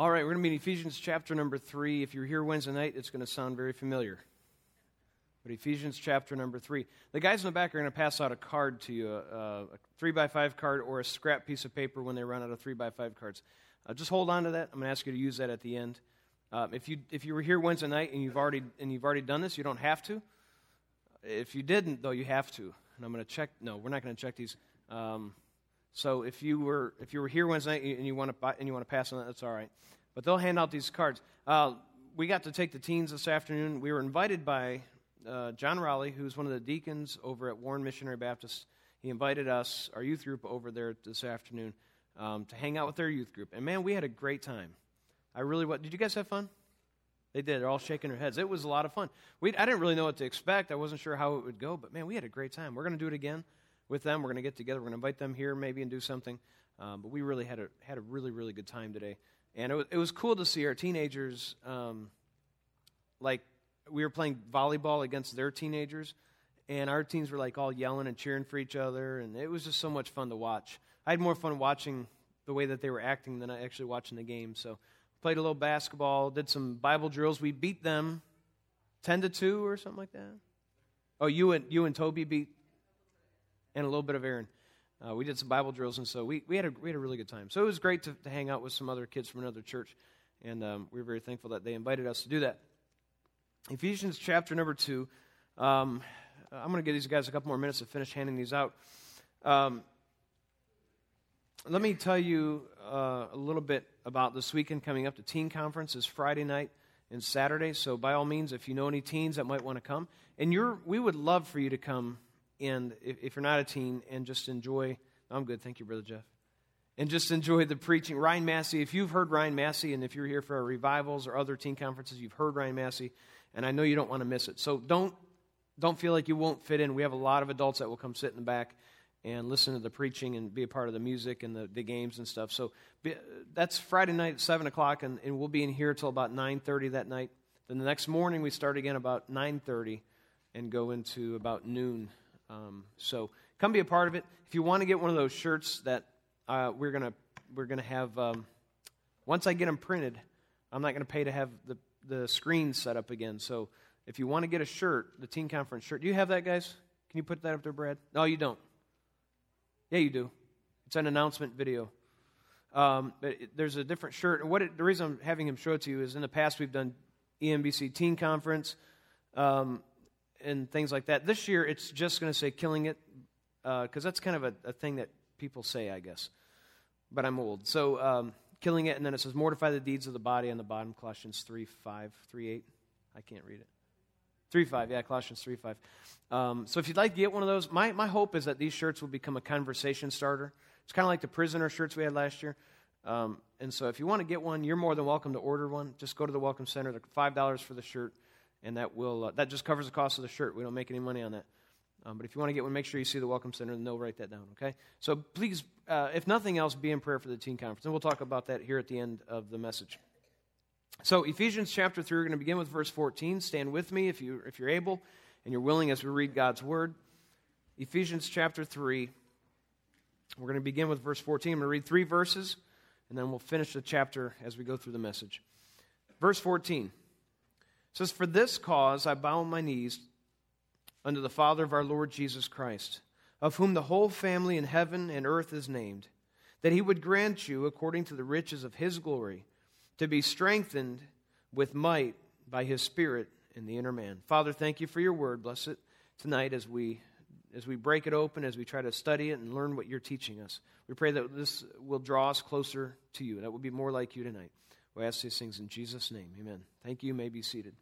All right, we're going to be in Ephesians chapter number 3. If you're here Wednesday night, it's going to sound very familiar. But Ephesians chapter number 3. The guys in the back are going to pass out a card to you, a 3x5 card or a scrap piece of paper when they run out of 3x5 cards. Just hold on to that. I'm going to ask you to use that at the end. If you were here Wednesday night and you've already done this, you don't have to. If you didn't, though, you have to. And I'm going to check. No, we're not going to check these. So if you were here Wednesday night and you want to pass on that, that's all right. But they'll hand out these cards. We got to take the teens this afternoon. We were invited by John Raleigh, who's one of the deacons over at Warren Missionary Baptist. He invited us, our youth group, over there this afternoon to hang out with their youth group. And man, we had a great time. Did you guys have fun? They did. They're all shaking their heads. It was a lot of fun. I didn't really know what to expect. I wasn't sure how it would go, but man, we had a great time. We're going to do it again with them. We're going to get together. We're going to invite them here maybe and do something. But we really had a really, really good time today. And it was cool to see our teenagers, like we were playing volleyball against their teenagers, and our teens were like all yelling and cheering for each other, and it was just so much fun to watch. I had more fun watching the way that they were acting than actually watching the game. So played a little basketball, did some Bible drills. We beat them 10-2 or something like that. Oh, you and Toby beat, and a little bit of Aaron. We did some Bible drills, and so we had a really good time. So it was great to hang out with some other kids from another church, and we were very thankful that they invited us to do that. Ephesians chapter number 2. I'm going to give these guys a couple more minutes to finish handing these out. Let me tell you a little bit about this weekend coming up. The teen conference is Friday night and Saturday, so by all means, if you know any teens that might want to come, and we would love for you to come. And if you're not a teen, and just enjoy, I'm good, thank you, Brother Jeff. And just enjoy the preaching. Ryan Massey, if you've heard Ryan Massey, and if you're here for our revivals or other teen conferences, you've heard Ryan Massey, and I know you don't want to miss it. So don't feel like you won't fit in. We have a lot of adults that will come sit in the back and listen to the preaching and be a part of the music and the games and stuff. So that's Friday night at 7 o'clock, and we'll be in here until about 9:30 that night. Then the next morning we start again about 9:30 and go into about noon. So come be a part of it. If you want to get one of those shirts that we're gonna have, once I get them printed, I'm not gonna pay to have the screen set up again. So if you want to get a shirt, the teen conference shirt, do you have that, guys? Can you put that up there, Brad? No, you don't. Yeah, you do. It's an announcement video. But there's a different shirt, and the reason I'm having him show it to you is in the past we've done EMBC Teen Conference. And things like that. This year, it's just going to say Killing It, because that's kind of a thing that people say, I guess. But I'm old. So, Killing It, and then it says, Mortify the deeds of the body on the bottom, Colossians 3:5, 3:8. I can't read it. 3:5, yeah, Colossians 3:5. So if you'd like to get one of those, my hope is that these shirts will become a conversation starter. It's kind of like the prisoner shirts we had last year. And so if you want to get one, you're more than welcome to order one. Just go to the Welcome Center. They're $5 for the shirt. And that just covers the cost of the shirt. We don't make any money on that. But if you want to get one, make sure you see the Welcome Center, and they'll write that down, okay? So please, if nothing else, be in prayer for the teen conference. And we'll talk about that here at the end of the message. So Ephesians chapter 3, we're going to begin with verse 14. Stand with me if you're able and you're willing as we read God's Word. Ephesians chapter 3, we're going to begin with verse 14. I'm going to read 3 verses, and then we'll finish the chapter as we go through the message. Verse 14. It says, For this cause I bow my knees unto the Father of our Lord Jesus Christ, of whom the whole family in heaven and earth is named, that he would grant you, according to the riches of his glory, to be strengthened with might by his Spirit in the inner man. Father, thank you for your word. Bless it tonight as we break it open, as we try to study it and learn what you're teaching us. We pray that this will draw us closer to you, that we'll be more like you tonight. We ask these things in Jesus' name. Amen. Thank you. You may be seated.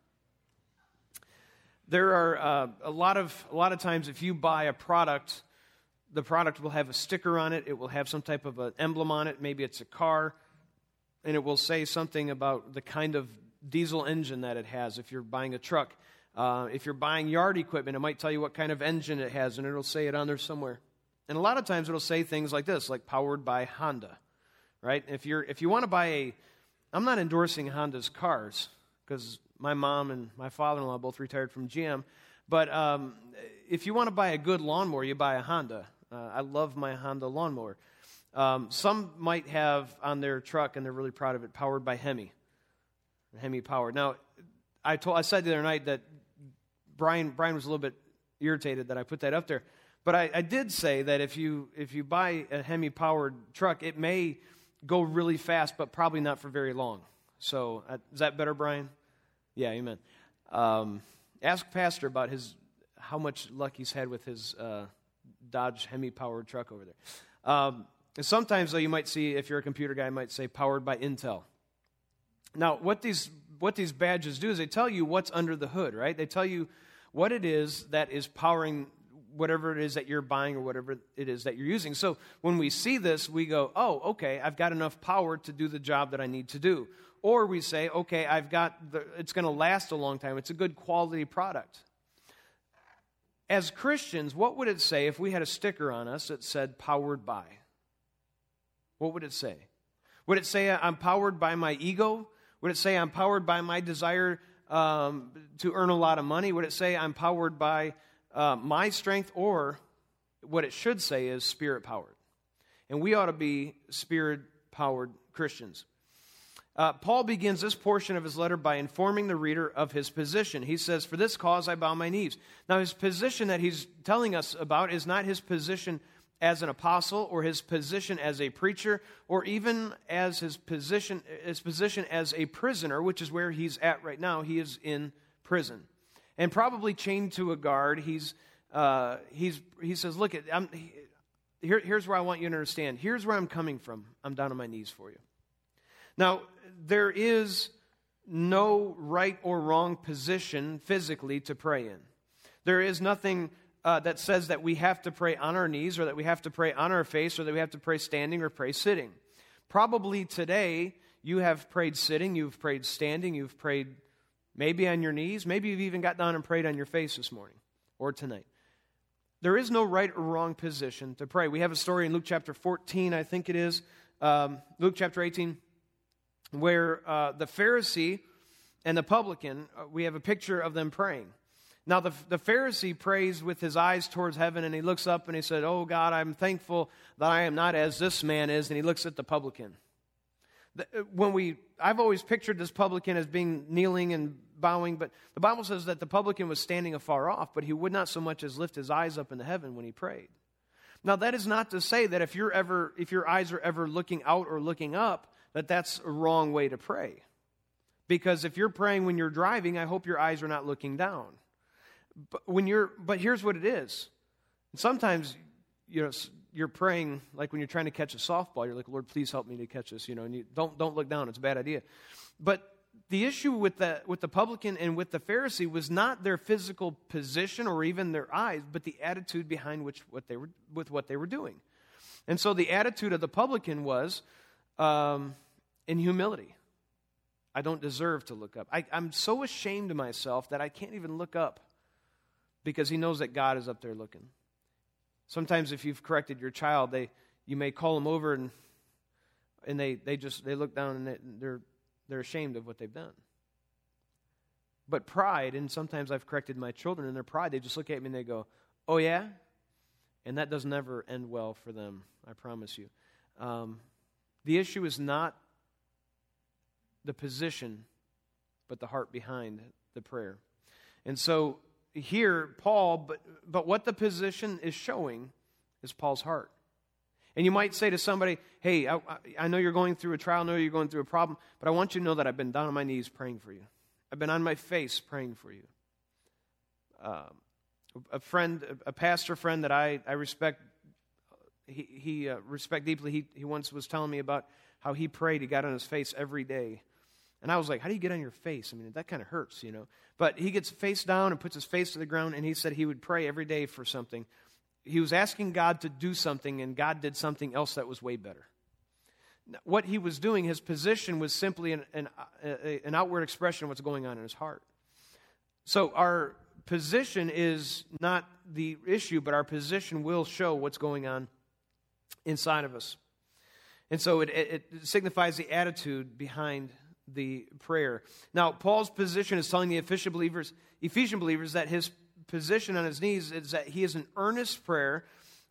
There are a lot of times if you buy a product, the product will have a sticker on it. It will have some type of an emblem on it. Maybe it's a car, and it will say something about the kind of diesel engine that it has if you're buying a truck. If you're buying yard equipment, it might tell you what kind of engine it has, and it'll say it on there somewhere. And a lot of times it'll say things like this, like powered by Honda, right? If you want to buy I'm not endorsing Honda's cars, because my mom and my father-in-law both retired from GM. But if you want to buy a good lawnmower, you buy a Honda. I love my Honda lawnmower. Some might have on their truck, and they're really proud of it, powered by Hemi. Hemi powered. Now, I said the other night that Brian was a little bit irritated that I put that up there. But I did say that if you buy a Hemi powered truck, it may go really fast, but probably not for very long. So is that better, Brian? Yeah, amen. Ask Pastor about how much luck he's had with his Dodge Hemi powered truck over there. Sometimes, though, you might see, if you're a computer guy, might say powered by Intel. Now, what these badges do is they tell you what's under the hood, right? They tell you what it is that is powering whatever it is that you're buying or whatever it is that you're using. So when we see this, we go, oh, okay, I've got enough power to do the job that I need to do. Or we say, okay, it's going to last a long time. It's a good quality product. As Christians, what would it say if we had a sticker on us that said powered by? What would it say? Would it say I'm powered by my ego? Would it say I'm powered by my desire to earn a lot of money? Would it say I'm powered by my strength? Or what it should say is spirit-powered. And we ought to be spirit-powered Christians. Paul begins this portion of his letter by informing the reader of his position. He says, "For this cause I bow my knees." Now, his position that he's telling us about is not his position as an apostle or his position as a preacher or even as his position as a prisoner, which is where he's at right now. He is in prison and probably chained to a guard. He says, "Look, here's where I want you to understand. Here's where I'm coming from. I'm down on my knees for you." Now, there is no right or wrong position physically to pray in. There is nothing that says that we have to pray on our knees or that we have to pray on our face or that we have to pray standing or pray sitting. Probably today you have prayed sitting, you've prayed standing, you've prayed maybe on your knees, maybe you've even got down and prayed on your face this morning or tonight. There is no right or wrong position to pray. We have a story in Luke chapter 14, I think it is, Luke chapter 18, where the Pharisee and the publican, we have a picture of them praying. Now, the Pharisee prays with his eyes towards heaven, and he looks up and he said, "Oh, God, I'm thankful that I am not as this man is," and he looks at the publican. I've always pictured this publican as being kneeling and bowing, but the Bible says that the publican was standing afar off, but he would not so much as lift his eyes up into heaven when he prayed. Now, that is not to say that if your eyes are ever looking out or looking up, that's a wrong way to pray. Because if you're praying when you're driving, I hope your eyes are not looking down. But here's what it is. Sometimes, you're praying like when you're trying to catch a softball. You're like, "Lord, please help me to catch this." And you don't look down. It's a bad idea. But the issue with the publican and with the Pharisee was not their physical position or even their eyes, but the attitude behind what they were doing. And so the attitude of the publican was in humility. I don't deserve to look up. I'm so ashamed of myself that I can't even look up, because he knows that God is up there looking. Sometimes if you've corrected your child, you may call them over and they look down and they're ashamed of what they've done. But pride, and sometimes I've corrected my children, and their pride, they just look at me and they go, "Oh yeah?" And that doesn't ever end well for them, I promise you. The issue is not the position, but the heart behind the prayer. And so here, Paul, but what the position is showing is Paul's heart. And you might say to somebody, "Hey, I know you're going through a trial, I know you're going through a problem, but I want you to know that I've been down on my knees praying for you. I've been on my face praying for you." A pastor friend that I respect, he respect deeply, he once was telling me about how he prayed. He got on his face every day. And I was like, "How do you get on your face? I mean, that kind of hurts, But he gets face down and puts his face to the ground, and he said he would pray every day for something. He was asking God to do something, and God did something else that was way better. What he was doing, his position was simply an outward expression of what's going on in his heart. So our position is not the issue, but our position will show what's going on inside of us. And so it signifies the attitude behind the prayer. Now, Paul's position is telling the Ephesian believers that his position on his knees is that he is an earnest prayer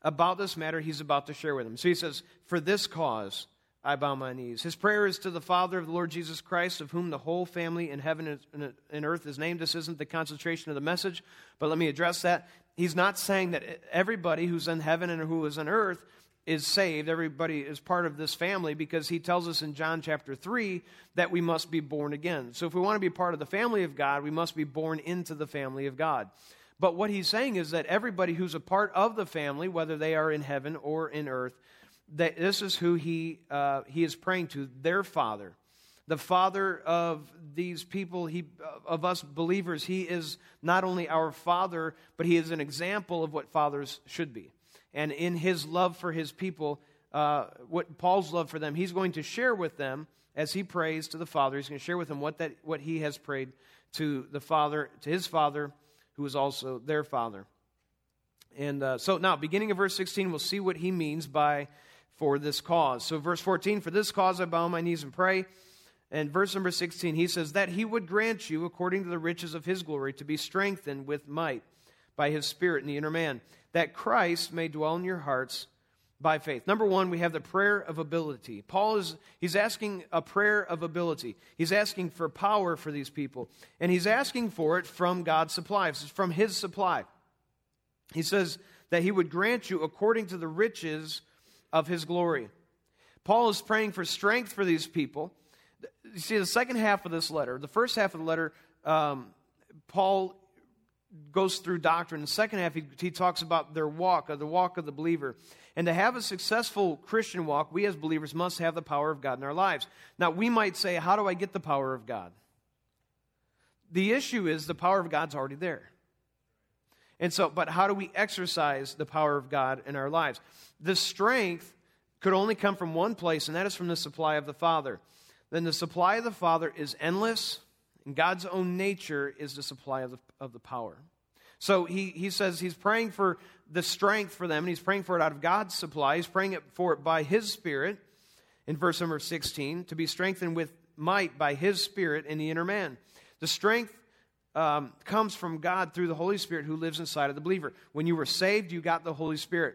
about this matter he's about to share with them. So he says, "For this cause I bow my knees." His prayer is to the Father of the Lord Jesus Christ, of whom the whole family in heaven and earth is named. This isn't the concentration of the message, but let me address that. He's not saying that everybody who's in heaven and who is on earth is saved. Everybody is part of this family, because he tells us in John chapter 3 that we must be born again. So if we want to be part of the family of God, we must be born into the family of God. But what he's saying is that everybody who's a part of the family, whether they are in heaven or in earth, that this is who he is praying to, their Father. The Father of these people, of us believers. He is not only our Father, but he is an example of what fathers should be. And in his love for his people, what Paul's love for them, he's going to share with them as he prays to the Father. He's going to share with them what he has prayed to the Father, to his Father, who is also their Father. And so now, beginning of verse 16, we'll see what he means by "for this cause." So verse 14, "For this cause I bow my knees and pray." And verse number 16, he says, "That he would grant you, according to the riches of his glory, to be strengthened with might by his Spirit in the inner man, that Christ may dwell in your hearts by faith." Number one, we have the prayer of ability. He's asking a prayer of ability. He's asking for power for these people. And he's asking for it from God's supply, from his supply. He says that he would grant you according to the riches of his glory. Paul is praying for strength for these people. You see, the second half of this letter, the first half of the letter, Paul goes through doctrine. In the second half, he talks about their walk, or the walk of the believer. And to have a successful Christian walk, we as believers must have the power of God in our lives. Now, we might say, how do I get the power of God? The issue is the power of God's already there. And so, but how do we exercise the power of God in our lives? The strength could only come from one place, and that is from the supply of the Father. Then the supply of the Father is endless, and God's own nature is the supply of the power. So he says he's praying for the strength for them, and he's praying for it out of God's supply. He's praying for it by his Spirit, in verse number 16, to be strengthened with might by his Spirit in the inner man. The strength comes from God through the Holy Spirit who lives inside of the believer. When you were saved, you got the Holy Spirit.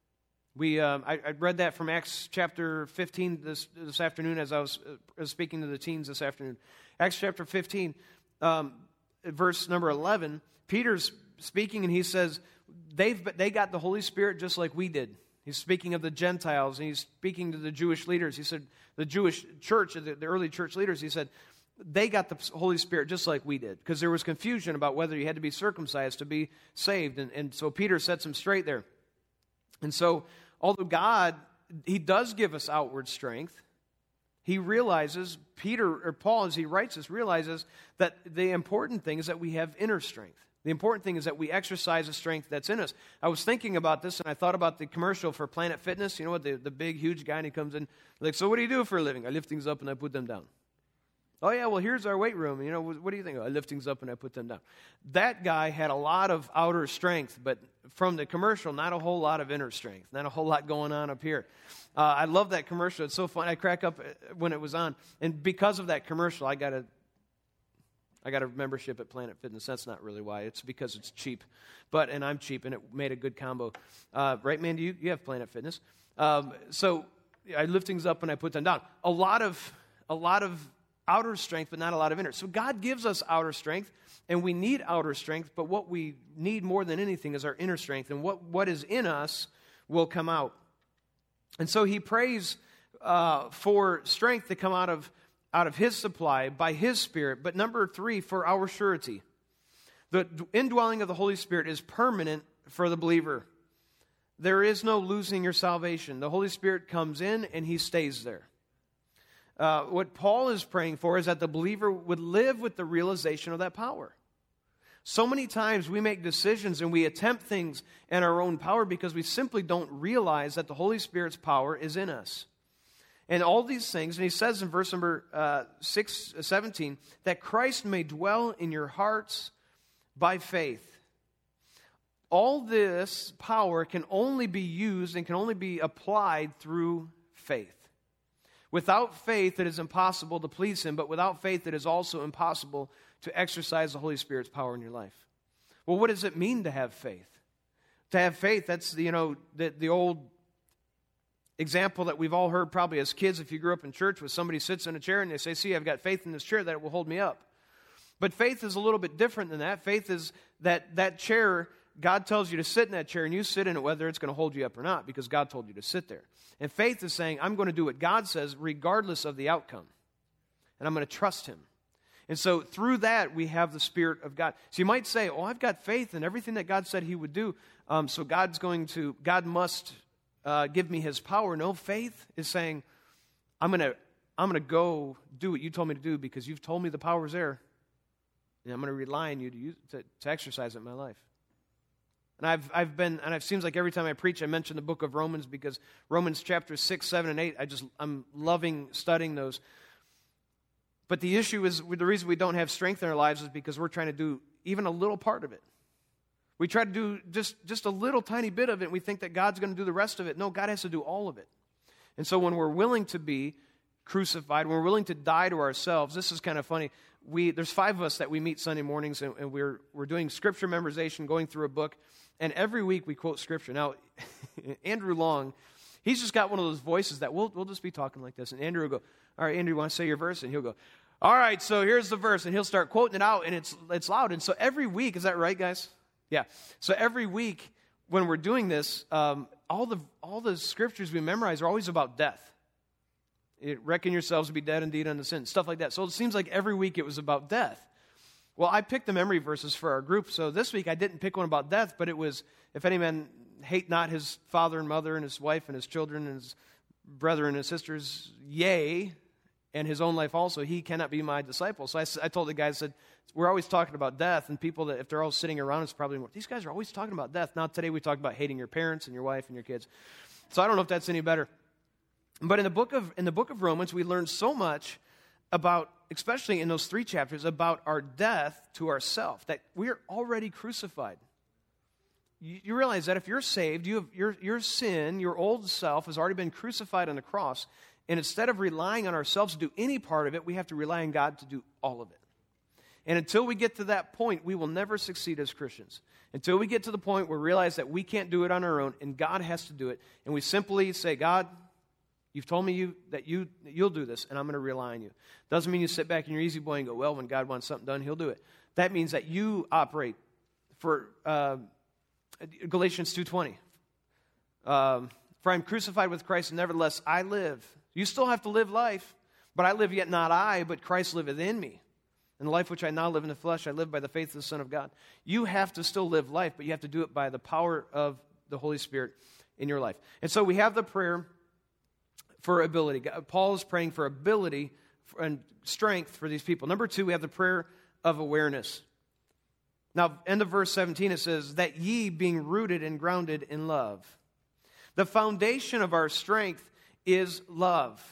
I read that from Acts chapter 15 this afternoon as I was speaking to the teens this afternoon. Acts chapter 15, verse number 11, Peter's speaking and he says, they got the Holy Spirit just like we did. He's speaking of the Gentiles, and he's speaking to the Jewish leaders. He said, the Jewish church, the early church leaders, he said, they got the Holy Spirit just like we did, because there was confusion about whether you had to be circumcised to be saved. And so Peter sets them straight there. And so, although God, he does give us outward strength, he realizes, Paul, as he writes this, realizes that the important thing is that we have inner strength. The important thing is that we exercise the strength that's in us. I was thinking about this, and I thought about the commercial for Planet Fitness. You know what, the big, huge guy, and he comes in, like, so what do you do for a living? I lift things up and I put them down. Oh, yeah, well, here's our weight room. You know, what do you think? I lift things up and I put them down. That guy had a lot of outer strength, but from the commercial, not a whole lot of inner strength, not a whole lot going on up here. I love that commercial. It's so fun. I crack up when it was on. And because of that commercial, I got a membership at Planet Fitness. That's not really why. It's because it's cheap. And I'm cheap, and it made a good combo. Right, man? You have Planet Fitness. So I lift things up and I put them down. A lot of outer strength, but not a lot of inner. So God gives us outer strength, and we need outer strength, but what we need more than anything is our inner strength, and what is in us will come out. And so he prays for strength to come out of his supply by his Spirit. But number 3, for our surety. The indwelling of the Holy Spirit is permanent for the believer. There is no losing your salvation. The Holy Spirit comes in and he stays there. What Paul is praying for is that the believer would live with the realization of that power. So many times we make decisions and we attempt things in our own power because we simply don't realize that the Holy Spirit's power is in us. And all these things, and he says in verse number 17, that Christ may dwell in your hearts by faith. All this power can only be used and can only be applied through faith. Without faith, it is impossible to please him, but without faith, it is also impossible to exercise the Holy Spirit's power in your life. Well, what does it mean to have faith? To have faith, that's, the old example that we've all heard probably as kids if you grew up in church, where somebody sits in a chair and they say, see, I've got faith in this chair that it will hold me up. But faith is a little bit different than that. Faith is that chair, God tells you to sit in that chair, and you sit in it whether it's going to hold you up or not, because God told you to sit there. And faith is saying, I'm going to do what God says regardless of the outcome. And I'm going to trust Him. And so through that, we have the Spirit of God. So you might say, oh, I've got faith in everything that God said He would do. So God must give me His power. No, faith is saying, I'm going to go do what you told me to do because you've told me the power's there. And I'm going to rely on you to exercise it in my life. And it seems like every time I preach, I mention the book of Romans, because Romans chapters 6, 7, and 8, I'm loving studying those. But the issue is, the reason we don't have strength in our lives is because we're trying to do even a little part of it. We try to do just a little tiny bit of it, and we think that God's going to do the rest of it. No, God has to do all of it. And so when we're willing to be crucified, when we're willing to die to ourselves, this is kind of funny. There's 5 of us that we meet Sunday mornings, and we're doing scripture memorization, going through a book, and every week we quote scripture. Now, Andrew Long, he's just got one of those voices that we'll just be talking like this, and Andrew will go, all right, Andrew, you want to say your verse? And he'll go, all right, so here's the verse, and he'll start quoting it out, and it's loud. And so every week, is that right, guys? Yeah. So every week when we're doing this, all the scriptures we memorize are always about death. Reckon yourselves to be dead indeed unto sin, stuff like that. So it seems like every week it was about death. Well, I picked the memory verses for our group. So this week I didn't pick one about death, but it was, if any man hate not his father and mother and his wife and his children and his brethren and his sisters, yea, and his own life also, he cannot be my disciple. So I told the guys, I said, we're always talking about death, and people that, if they're all sitting around, it's probably, these guys are always talking about death. Now today we talk about hating your parents and your wife and your kids. So I don't know if that's any better. But in the book of Romans, we learn so much about, especially in those 3 chapters, about our death to ourself, that we're already crucified. You realize that if you're saved, your sin, your old self, has already been crucified on the cross. And instead of relying on ourselves to do any part of it, we have to rely on God to do all of it. And until we get to that point, we will never succeed as Christians. Until we get to the point where we realize that we can't do it on our own, and God has to do it. And we simply say, God, you've told me that you'll do this, and I'm going to rely on you. Doesn't mean you sit back in your easy boy and go, well, when God wants something done, He'll do it. That means that you operate for Galatians 2:20. For I'm crucified with Christ, and nevertheless I live. You still have to live life, but I live yet not I, but Christ liveth in me. And the life which I now live in the flesh, I live by the faith of the Son of God. You have to still live life, but you have to do it by the power of the Holy Spirit in your life. And so we have the prayer for ability. Paul is praying for ability and strength for these people. Number 2, we have the prayer of awareness. Now, end of verse 17, it says, that ye being rooted and grounded in love. The foundation of our strength is love.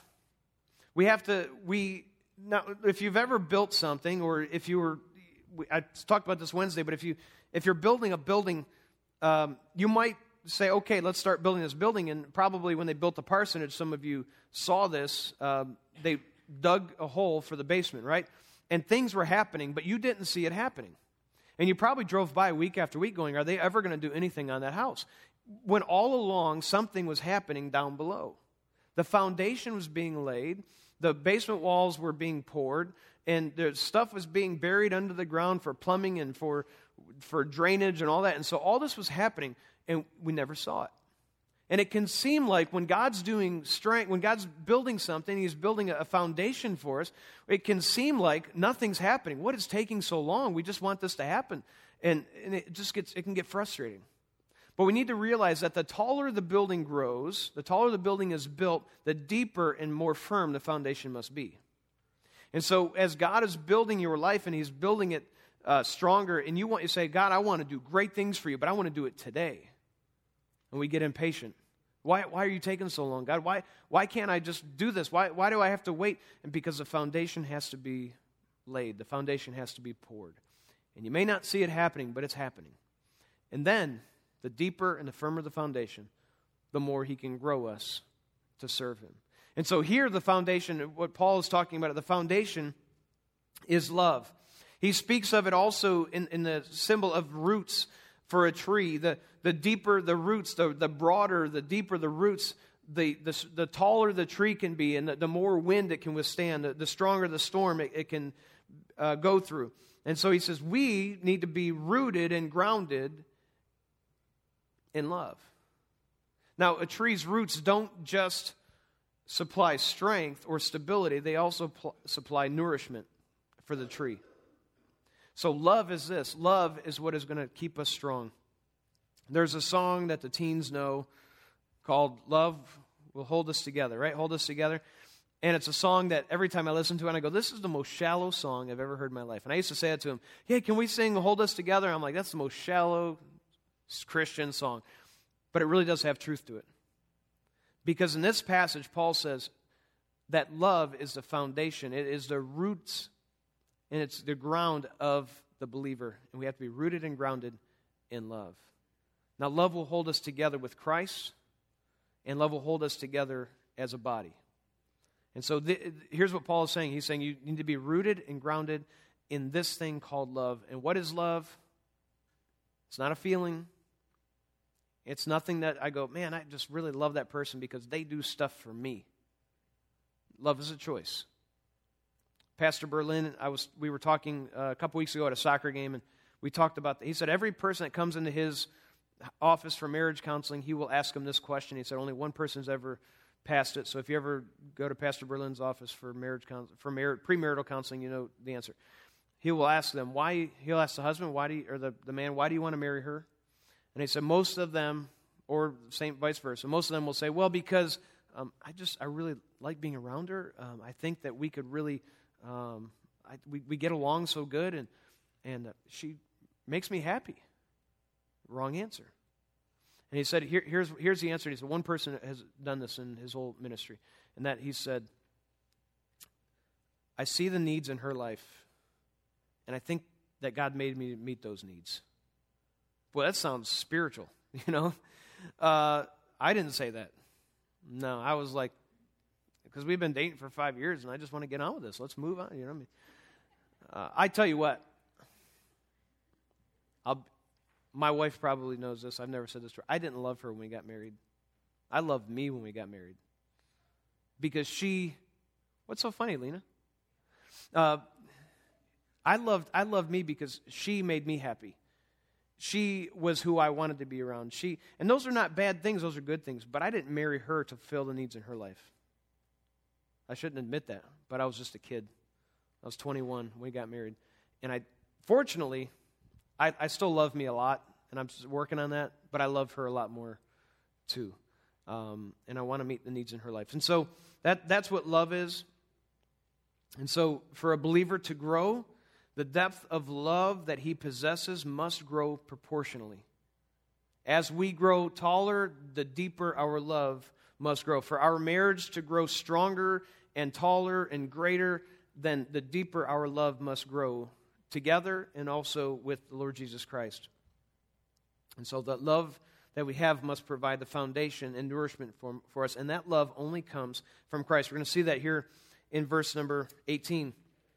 Now, if you've ever built something, or if you were, I talked about this Wednesday, but if you're building a building, you might say, okay, let's start building this building. And probably when they built the parsonage, some of you saw this, they dug a hole for the basement, right? And things were happening, but you didn't see it happening. And you probably drove by week after week going, are they ever going to do anything on that house? When all along, something was happening down below. The foundation was being laid, the basement walls were being poured, and the stuff was being buried under the ground for plumbing and for drainage and all that. And so all this was happening, and we never saw it. And it can seem like when God's doing strength, when God's building something, He's building a foundation for us, it can seem like nothing's happening. What is taking so long? We just want this to happen. And it can get frustrating. But we need to realize that the taller the building grows, the taller the building is built, the deeper and more firm the foundation must be. And so as God is building your life and He's building it stronger, and you say, God, I want to do great things for you, but I want to do it today. And we get impatient. Why are you taking so long, God? Why can't I just do this? Why do I have to wait? And because the foundation has to be laid. The foundation has to be poured. And you may not see it happening, but it's happening. And then, the deeper and the firmer the foundation, the more He can grow us to serve Him. And so here the foundation, what Paul is talking about, the foundation is love. He speaks of it also in the symbol of roots for a tree. The The deeper the roots, the broader, the deeper the roots, the taller the tree can be, and the more wind it can withstand, the stronger the storm it can go through. And so he says, we need to be rooted and grounded in love. Now, a tree's roots don't just supply strength or stability, they also supply nourishment for the tree. So love is this. Love is what is going to keep us strong. There's a song that the teens know called Love Will Hold Us Together, right? Hold Us Together. And it's a song that every time I listen to it, I go, this is the most shallow song I've ever heard in my life. And I used to say it to him, hey, can we sing Hold Us Together? I'm like, that's the most shallow Christian song. But it really does have truth to it. Because in this passage, Paul says that love is the foundation. It is the roots and it's the ground of the believer. And we have to be rooted and grounded in love. Now, love will hold us together with Christ, and love will hold us together as a body. And so here's what Paul is saying. He's saying you need to be rooted and grounded in this thing called love. And what is love? It's not a feeling. It's nothing that I go, man, I just really love that person because they do stuff for me. Love is a choice. Pastor Berlin, we were talking a couple weeks ago at a soccer game, and we talked about that. He said every person that comes into his office for marriage counseling, he will ask him this question. He said only one person's ever passed it. So if you ever go to Pastor Berlin's office for premarital counseling, you know the answer. He will ask them why. He'll ask the husband, the man, why do you want to marry her? And he said most of them, or same vice versa, most of them will say, well, because I really like being around her. I think that we could really, we get along so good, and she makes me happy. Wrong answer. And he said, here's the answer. He said, one person has done this in his whole ministry. And that he said, I see the needs in her life, and I think that God made me meet those needs. Boy, that sounds spiritual, you know. I didn't say that. No, I was like, because we've been dating for 5 years, and I just want to get on with this. Let's move on, you know what I mean? I tell you what, my wife probably knows this. I've never said this to her. I didn't love her when we got married. I loved me when we got married. Because what's so funny, Lena? I loved me because she made me happy. She was who I wanted to be around. And those are not bad things, those are good things. But I didn't marry her to fill the needs in her life. I shouldn't admit that, but I was just a kid. I was 21 when we got married. And fortunately, I still love me a lot, and I'm just working on that, but I love her a lot more too. And I want to meet the needs in her life. And so that's what love is. And so for a believer to grow, the depth of love that he possesses must grow proportionally. As we grow taller, the deeper our love must grow. For our marriage to grow stronger and taller and greater, then the deeper our love must grow together and also with the Lord Jesus Christ. And so the love that we have must provide the foundation and nourishment for us. And that love only comes from Christ. We're going to see that here in verse number 18.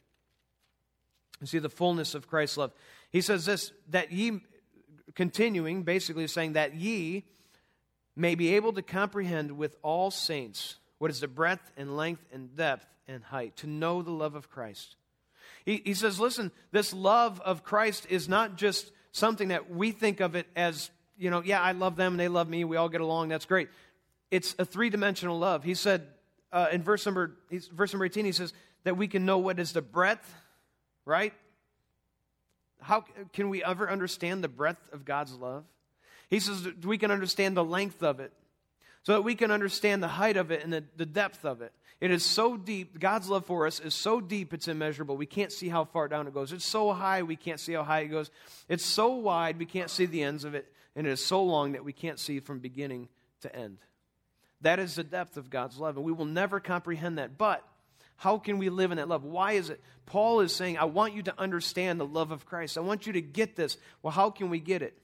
You see the fullness of Christ's love. He says this, that ye, continuing, basically saying that ye may be able to comprehend with all saints what is the breadth and length and depth and height, to know the love of Christ. He says, listen, this love of Christ is not just something that we think of it as, yeah, I love them and they love me, we all get along, that's great. It's a three-dimensional love. He said in verse number 18, he says that we can know what is the breadth, right? How can we ever understand the breadth of God's love? He says that we can understand the length of it, so that we can understand the height of it and the depth of it. It is so deep. God's love for us is so deep, it's immeasurable. We can't see how far down it goes. It's so high, we can't see how high it goes. It's so wide, we can't see the ends of it. And it is so long that we can't see from beginning to end. That is the depth of God's love, and we will never comprehend that. But how can we live in that love? Why is it? Paul is saying, I want you to understand the love of Christ. I want you to get this. Well, how can we get it?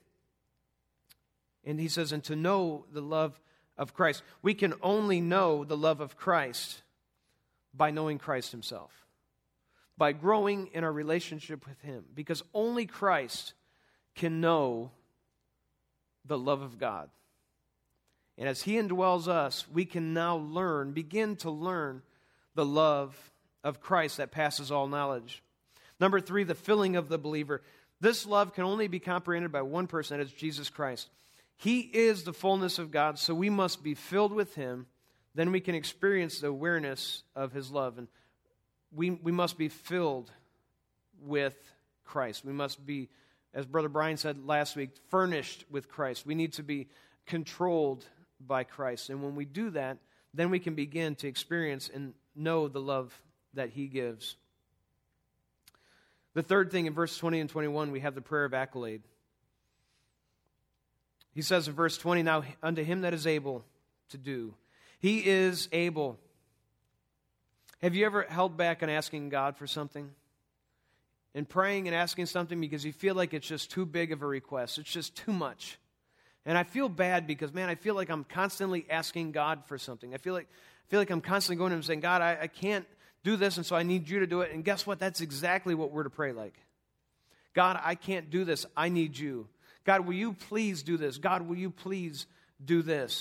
And he says, and to know the love of Christ. We can only know the love of Christ by knowing Christ himself, by growing in our relationship with him, because only Christ can know the love of God. And as He indwells us, we can now begin to learn the love of Christ that passes all knowledge. Number 3, the filling of the believer. This love can only be comprehended by one person, that is Jesus Christ. He is the fullness of God, so we must be filled with Him. Then we can experience the awareness of His love. And we must be filled with Christ. We must be, as Brother Brian said last week, furnished with Christ. We need to be controlled by Christ. And when we do that, then we can begin to experience and know the love that He gives. The third thing in verse 20 and 21, we have the prayer of accolade. He says in verse 20, now unto Him that is able to do. He is able. Have you ever held back on asking God for something? And praying and asking something because you feel like it's just too big of a request. It's just too much. And I feel bad because, man, I feel like I'm constantly asking God for something. I feel like I'm constantly going to Him saying, God, I can't do this, and so I need You to do it. And guess what? That's exactly what we're to pray like. God, I can't do this. I need You. God, will You please do this? God, will You please do this?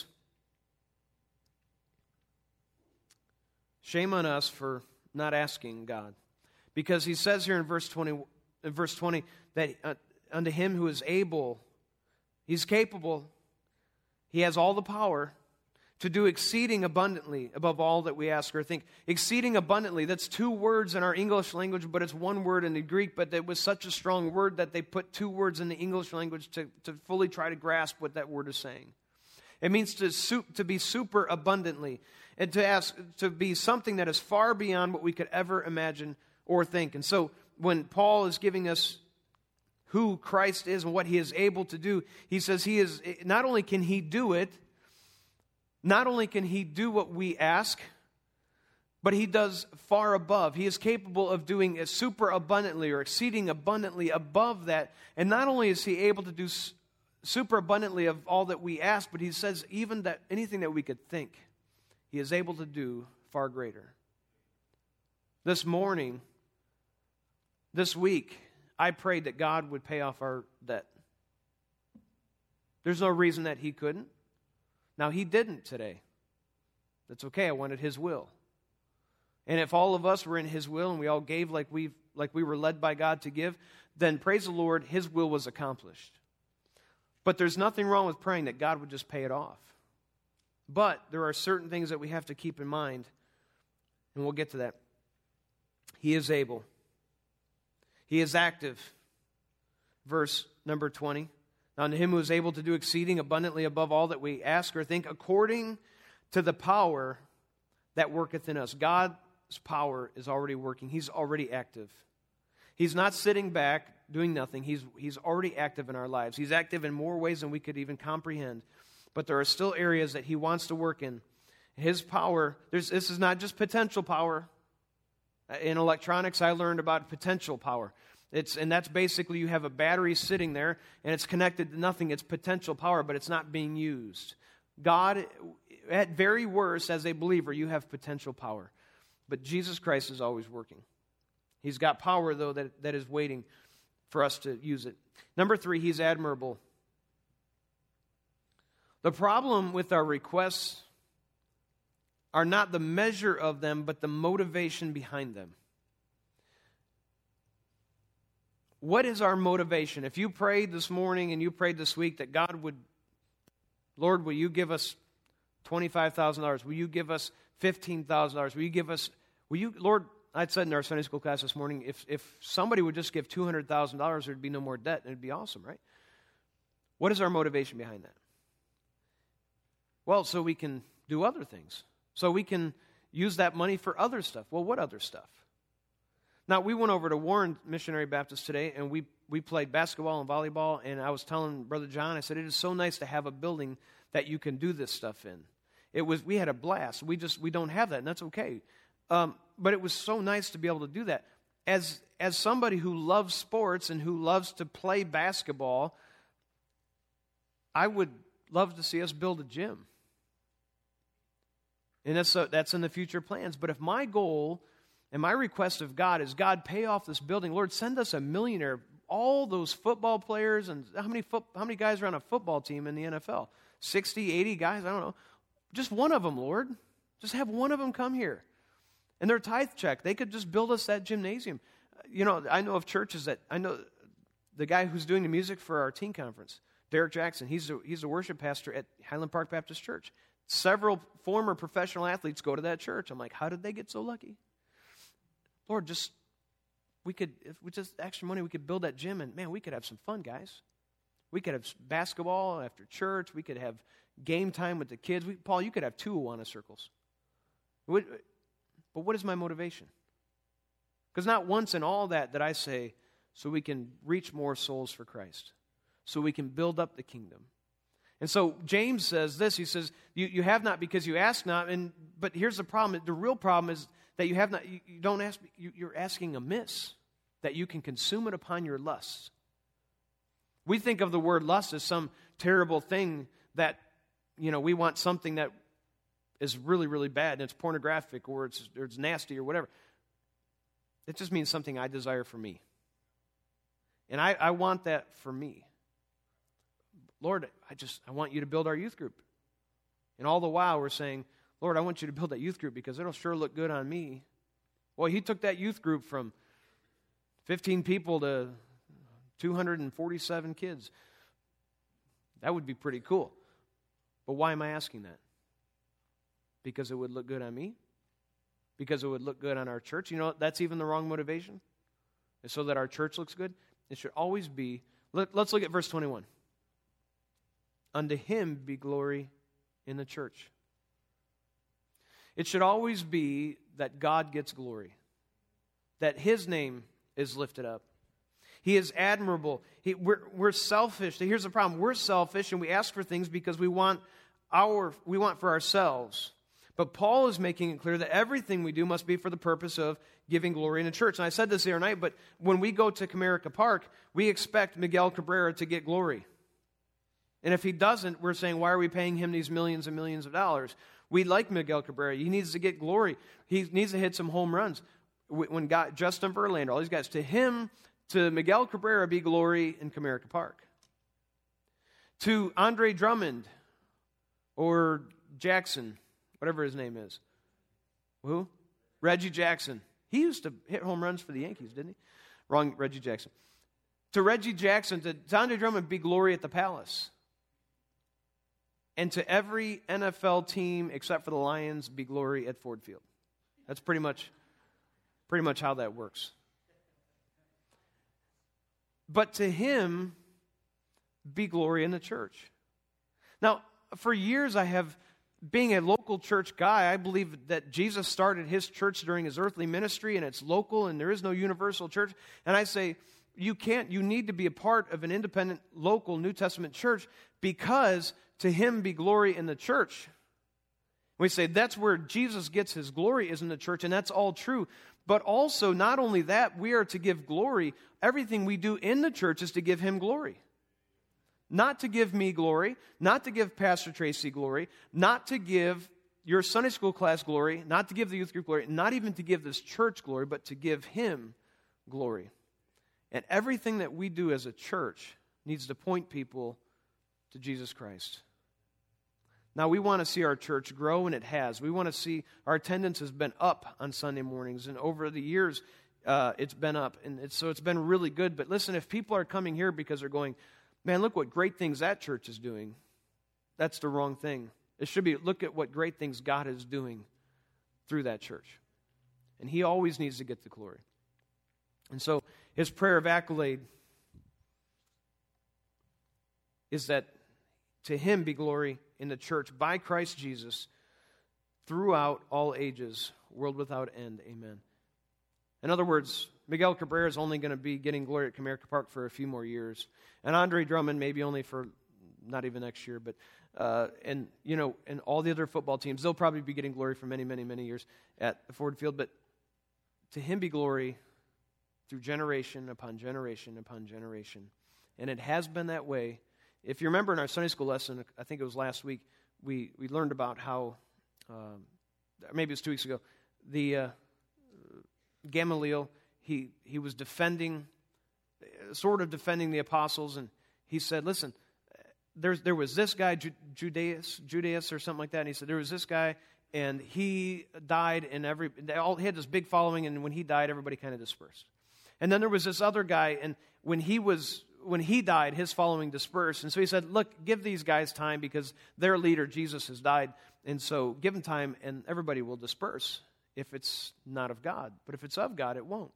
Shame on us for not asking God. Because He says here in verse 20 that unto Him who is able, He's capable, He has all the power to do exceeding abundantly above all that we ask or think. Exceeding abundantly, that's 2 words in our English language, but it's 1 word in the Greek, but it was such a strong word that they put 2 words in the English language to fully try to grasp what that word is saying. It means to be super abundantly, and to be something that is far beyond what we could ever imagine or think. And so when Paul is giving us who Christ is and what He is able to do, he says He is, not only can He do it, not only can He do what we ask, but He does far above. He is capable of doing super abundantly or exceeding abundantly above that. And not only is He able to do super abundantly of all that we ask, but He says even that anything that we could think, He is able to do far greater. This morning, this week, I prayed that God would pay off our debt. There's no reason that He couldn't. Now, He didn't today. That's okay. I wanted His will. And if all of us were in His will and we all gave like we were led by God to give, then praise the Lord, His will was accomplished. But there's nothing wrong with praying that God would just pay it off. But there are certain things that we have to keep in mind, and we'll get to that. He is able. He is active. Verse number 20. Now, unto Him who is able to do exceeding abundantly above all that we ask or think, according to the power that worketh in us. God's power is already working. He's already active. He's not sitting back doing nothing. He's already active in our lives. He's active in more ways than we could even comprehend. But there are still areas that He wants to work in. His power, this is not just potential power. In electronics, I learned about potential power. And that's basically you have a battery sitting there, and it's connected to nothing. It's potential power, but it's not being used. God, at very worst, as a believer, you have potential power. But Jesus Christ is always working. He's got power, though, that is waiting for us to use it. Number 3, He's admirable. The problem with our requests are not the measure of them, but the motivation behind them. What is our motivation? If you prayed this morning and you prayed this week that God would, Lord, will You give us $25,000? Will You give us $15,000? Lord, I said in our Sunday school class this morning, if somebody would just give $200,000, there'd be no more debt, and it'd be awesome, right? What is our motivation behind that? Well, so we can do other things. So we can use that money for other stuff. Well, what other stuff? Now, we went over to Warren Missionary Baptist today, and we played basketball and volleyball, and I was telling Brother John, I said, it is so nice to have a building that you can do this stuff in. We had a blast. We don't have that, and that's okay. But it was so nice to be able to do that. As somebody who loves sports and who loves to play basketball, I would love to see us build a gym. And that's in the future plans. But if my goal and my request of God is, God, pay off this building. Lord, send us a millionaire all those football players, and how many guys are on a football team in the NFL? 60, 80 guys? I don't know. Just one of them, Lord. Just have one of them come here. And their tithe check, they could just build us that gymnasium. I know of churches I know the guy who's doing the music for our teen conference, Derek Jackson, he's a worship pastor at Highland Park Baptist Church. Several former professional athletes go to that church. I'm like, how did they get so lucky? Lord, if we just extra money, we could build that gym, and man, we could have some fun, guys. We could have basketball after church. We could have game time with the kids. Paul, you could have 2 Awana circles. But what is my motivation? Because not once in all that I say, so we can reach more souls for Christ, so we can build up the kingdom. And so James says this, he says, you have not because you ask not, but here's the problem. The real problem is that you have not, you don't ask, you're asking amiss, that you can consume it upon your lusts. We think of the word lust as some terrible thing that, we want something that is really, really bad, and it's pornographic, or it's nasty, or whatever. It just means something I desire for me. And I want that for me. Lord, I want you to build our youth group. And all the while we're saying, Lord, I want you to build that youth group because it'll sure look good on me. Well, he took that youth group from 15 people to 247 kids. That would be pretty cool. But why am I asking that? Because it would look good on me? Because it would look good on our church? That's even the wrong motivation. It's so that our church looks good. It should always be, let's look at verse 21. Unto him be glory in the church. It should always be that God gets glory, that his name is lifted up. He is admirable. We're selfish. Here's the problem. We're selfish and we ask for things because we want for ourselves. But Paul is making it clear that everything we do must be for the purpose of giving glory in the church. And I said this the other night, but when we go to Comerica Park, we expect Miguel Cabrera to get glory. And if he doesn't, we're saying, why are we paying him these millions and millions of dollars? We like Miguel Cabrera. He needs to get glory. He needs to hit some home runs. When Justin Verlander, all these guys, to Miguel Cabrera be glory in Comerica Park. To Andre Drummond or Jackson, whatever his name is. Who? Reggie Jackson. He used to hit home runs for the Yankees, didn't he? Wrong, Reggie Jackson. To Reggie Jackson, to Andre Drummond be glory at the Palace. And to every NFL team except for the Lions be glory at Ford Field. That's pretty much how that works. But to him be glory in the church. Now, for years being a local church guy, I believe that Jesus started his church during his earthly ministry, and it's local, and there is no universal church. And I say, you need to be a part of an independent, local New Testament church because to him be glory in the church. We say that's where Jesus gets his glory is in the church, and that's all true. But also, not only that, we are to give glory. Everything we do in the church is to give him glory. Not to give me glory, not to give Pastor Tracy glory, not to give your Sunday school class glory, not to give the youth group glory, not even to give this church glory, but to give him glory. And everything that we do as a church needs to point people to Jesus Christ. Now, we want to see our church grow, and it has. We want to see our attendance has been up on Sunday mornings, and over the years, it's been up. And so it's been really good. But listen, if people are coming here because they're going, man, look what great things that church is doing, that's the wrong thing. It should be, look at what great things God is doing through that church. And he always needs to get the glory. And so his prayer of accolade is that to him be glory in the church by Christ Jesus throughout all ages, world without end. Amen. In other words, Miguel Cabrera is only going to be getting glory at Comerica Park for a few more years. And Andre Drummond maybe only for not even next year, but and all the other football teams, they'll probably be getting glory for many, many, many years at Ford Field. But to him be glory through generation upon generation upon generation. And it has been that way. If you remember in our Sunday school lesson, I think it was last week, we learned about how, maybe it was 2 weeks ago, the Gamaliel, he was defending, sort of defending the apostles, and he said, listen, there was this guy, Judas or something like that, and he said, there was this guy, and he died, and he had this big following, and when he died, everybody kind of dispersed. And then there was this other guy, and when he died, his following dispersed. And so he said, look, give these guys time because their leader, Jesus, has died. And so give them time, and everybody will disperse if it's not of God. But if it's of God, it won't.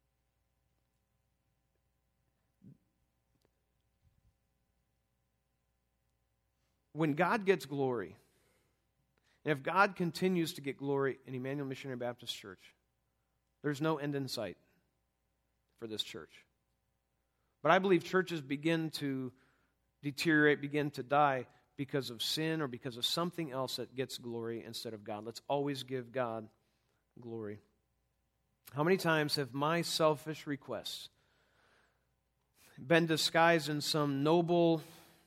When God gets glory, and if God continues to get glory in Emmanuel Missionary Baptist Church, there's no end in sight for this church. But I believe churches begin to deteriorate, begin to die because of sin or because of something else that gets glory instead of God. Let's always give God glory. How many times have my selfish requests been disguised in some noble,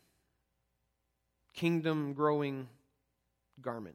kingdom-growing garment?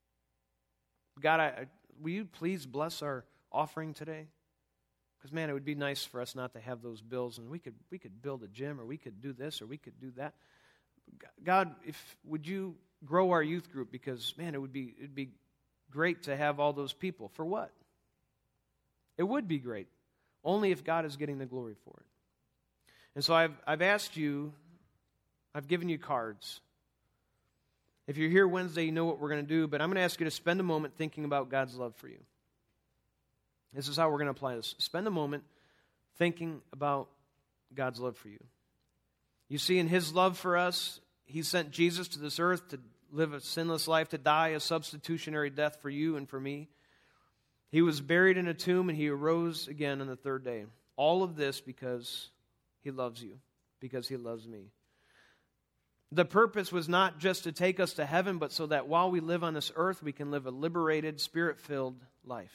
God, will you please bless our offering today? Because, man, it would be nice for us not to have those bills, and we could build a gym, or we could do this, or we could do that. God, would you grow our youth group? Because, man, it'd be great to have all those people. For what? It would be great, only if God is getting the glory for it. And so I've asked you, I've given you cards. If you're here Wednesday, you know what we're going to do, but I'm going to ask you to spend a moment thinking about God's love for you. This is how we're going to apply this. Spend a moment thinking about God's love for you. You see, in His love for us, He sent Jesus to this earth to live a sinless life, to die a substitutionary death for you and for me. He was buried in a tomb, and He arose again on the third day. All of this because He loves you, because He loves me. The purpose was not just to take us to heaven, but so that while we live on this earth, we can live a liberated, Spirit-filled life.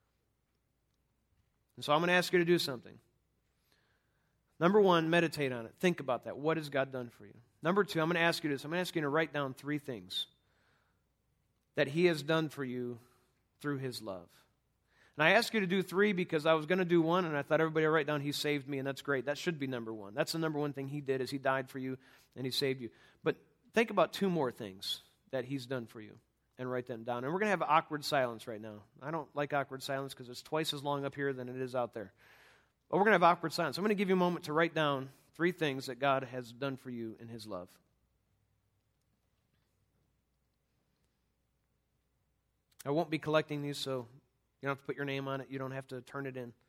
And so I'm going to ask you to do something. Number one, meditate on it. Think about that. What has God done for you? Number two, I'm going to ask you this. I'm going to ask you to write down 3 things that He has done for you through His love. And I asked you to do 3 because I was going to do 1, and I thought everybody would write down He saved me, and that's great. That should be number 1. That's the number 1 thing He did, is He died for you, and He saved you. But think about 2 more things that He's done for you, and write them down. And we're going to have awkward silence right now. I don't like awkward silence because it's twice as long up here than it is out there. But we're going to have awkward silence. I'm going to give you a moment to write down 3 things that God has done for you in His love. I won't be collecting these, so you don't have to put your name on it. You don't have to turn it in.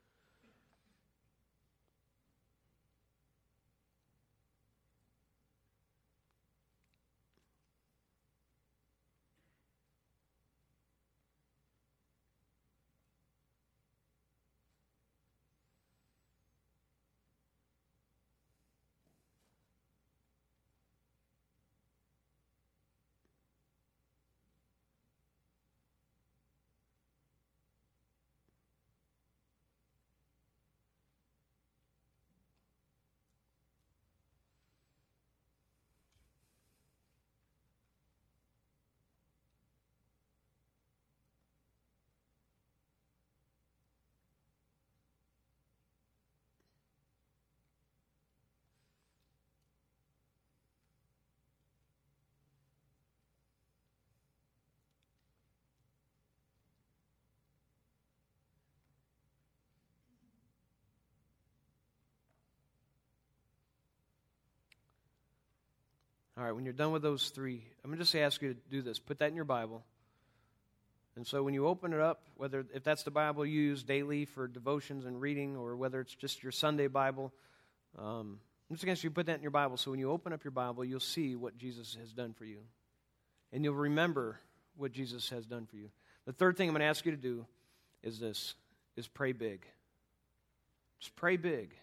All right, when you're done with those 3, I'm going to just ask you to do this. Put that in your Bible. And so when you open it up, if that's the Bible you use daily for devotions and reading, or whether it's just your Sunday Bible, I'm just going to ask you to put that in your Bible. So when you open up your Bible, you'll see what Jesus has done for you. And you'll remember what Jesus has done for you. The third thing I'm going to ask you to do is this, is pray big. Just pray big.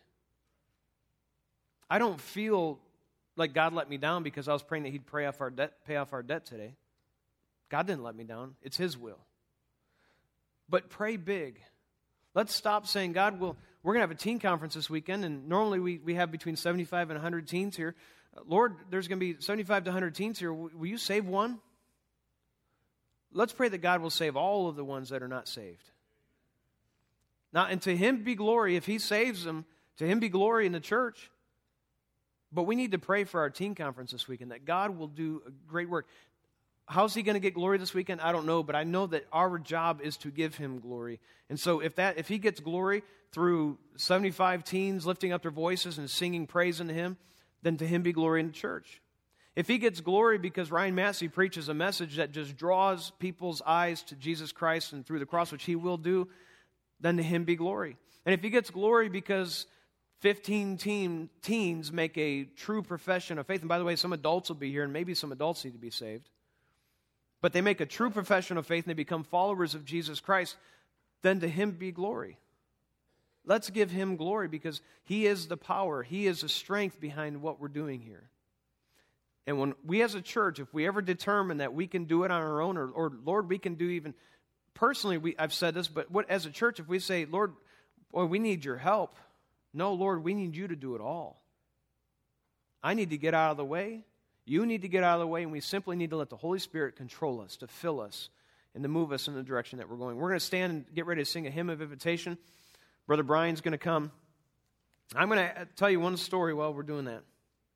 I don't feel like God let me down because I was praying that He'd pay off our debt today. God didn't let me down. It's His will. But pray big. Let's stop saying, God, we're going to have a teen conference this weekend, and normally we have between 75 and 100 teens here. Lord, there's going to be 75 to 100 teens here. Will you save one? Let's pray that God will save all of the ones that are not saved. Now, and to Him be glory if He saves them. To him be glory in the church. But we need to pray for our teen conference this weekend, that God will do a great work. How's he going to get glory this weekend? I don't know, but I know that our job is to give him glory. And so if he gets glory through 75 teens lifting up their voices and singing praise unto him, then to him be glory in the church. If he gets glory because Ryan Massey preaches a message that just draws people's eyes to Jesus Christ and through the cross, which he will do, then to him be glory. And if he gets glory because 15 teens make a true profession of faith, and by the way, some adults will be here, and maybe some adults need to be saved, but they make a true profession of faith and they become followers of Jesus Christ, then to him be glory. Let's give him glory because he is the power, he is the strength behind what we're doing here. And when we as a church, if we ever determine that we can do it on our own, or Lord, we can do even, personally, I've said this, but as a church, if we say, Lord, boy, we need your help. No, Lord, we need you to do it all. I need to get out of the way. You need to get out of the way, and we simply need to let the Holy Spirit control us, to fill us, and to move us in the direction that we're going. We're going to stand and get ready to sing a hymn of invitation. Brother Brian's going to come. I'm going to tell you one story while we're doing that.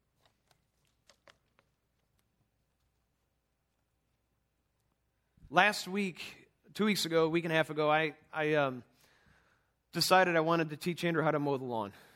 Last week, 2 weeks ago, a week and a half ago, I decided I wanted to teach Andrew how to mow the lawn.